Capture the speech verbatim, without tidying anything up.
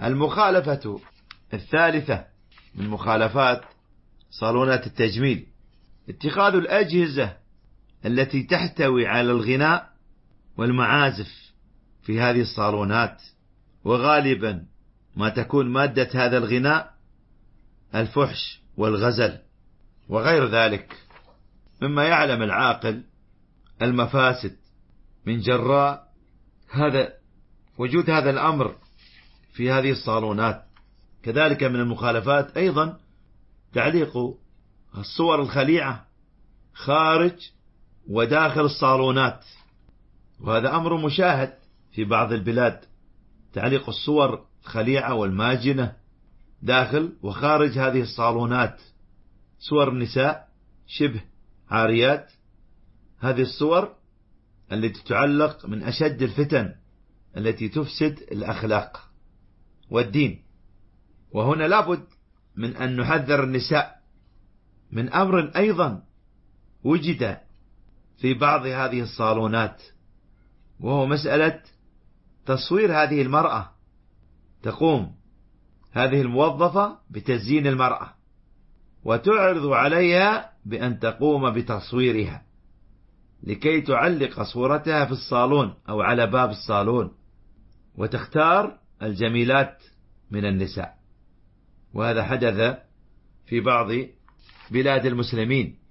المخالفة الثالثة من مخالفات صالونات التجميل اتخاذ الأجهزة التي تحتوي على الغناء والمعازف في هذه الصالونات، وغالبا ما تكون مادة هذا الغناء الفحش والغزل وغير ذلك، مما يعلم العاقل المفاسد من جراء هذا وجود هذا الأمر في هذه الصالونات. كذلك من المخالفات أيضا تعليق الصور الخليعة خارج وداخل الصالونات، وهذا أمر مشاهد في بعض البلاد، تعليق الصور الخليعة والماجنة داخل وخارج هذه الصالونات، صور النساء شبه عاريات. هذه الصور التي تعلق من أشد الفتن التي تفسد الأخلاق والدين. وهنا لابد من أن نحذر النساء من أمر أيضا وجد في بعض هذه الصالونات، وهو مسألة تصوير هذه المرأة. تقوم هذه الموظفة بتزيين المرأة وتعرض عليها بأن تقوم بتصويرها لكي تعلق صورتها في الصالون أو على باب الصالون، وتختار الجميلات من النساء. وهذا حدث في بعض بلاد المسلمين.